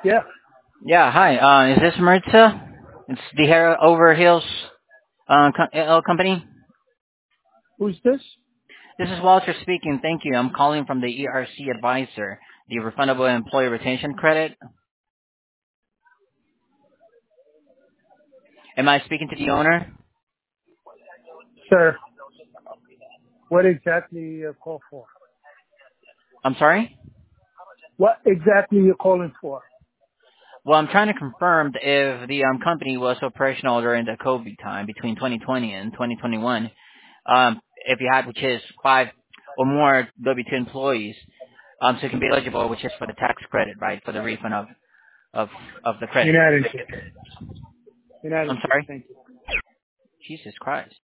Yeah. Yeah, hi. Is this Maritza? It's the Hair Over Hills company. Who's this? This is Walter speaking. Thank you. I'm calling from the ERC Advisor, the Refundable Employee Retention Credit. Am I speaking to the owner? Sir, what exactly you call for? I'm sorry? What exactly you calling for? Well, I'm trying to confirm if the company was operational during the COVID time between 2020 and 2021. If you had, which is 5 or more W-2 employees, so you can be eligible, which is for the tax credit, right, for the refund of of the You're credit. not interested. You're not I'm interested. sorry? Thank you. Jesus Christ.